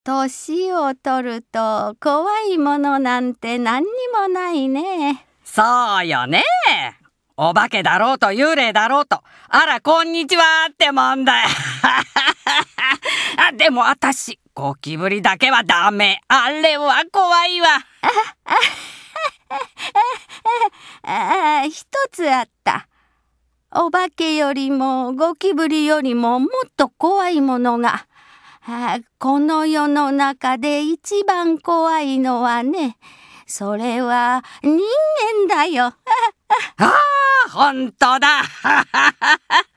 年を取ると怖いものなんて何にもないね。 そうよね。お化けだろうと幽霊だろうと、あらこんにちはってもんだよ。でも私、ゴキブリだけはダメ。あれは怖いわ。 一つあった。お化けよりもゴキブリよりももっと怖いものが。この世の中で一番怖いのはね、それは人間だよ。 ああ、ほんとだ。